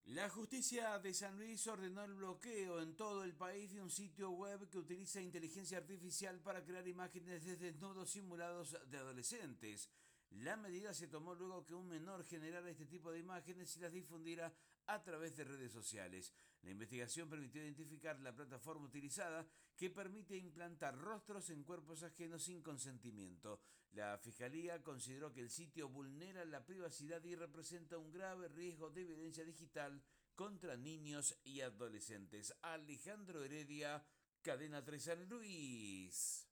La justicia de San Luis ordenó el bloqueo en todo el país de un sitio web que utiliza inteligencia artificial para crear imágenes de desnudos simulados de adolescentes. La medida se tomó luego que un menor generara este tipo de imágenes y las difundiera a través de redes sociales. La investigación permitió identificar la plataforma utilizada, que permite implantar rostros en cuerpos ajenos sin consentimiento. La Fiscalía consideró que el sitio vulnera la privacidad y representa un grave riesgo de violencia digital contra niños y adolescentes. Alejandro Heredia, Cadena 3 San Luis.